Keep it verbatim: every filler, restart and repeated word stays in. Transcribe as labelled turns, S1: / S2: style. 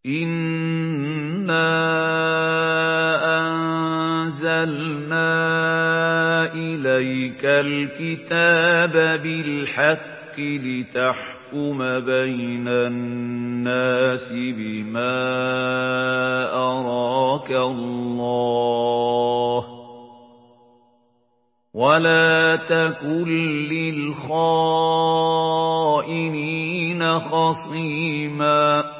S1: إِنَّا أَنزَلْنَا إِلَيْكَ الْكِتَابَ بِالْحَقِّ لِتَحْكُمَ بَيْنَ النَّاسِ بِمَا أَرَاكَ اللَّهُ ۚ وَلَا تَكُن لِّلْخَائِنِينَ خَصِيمًا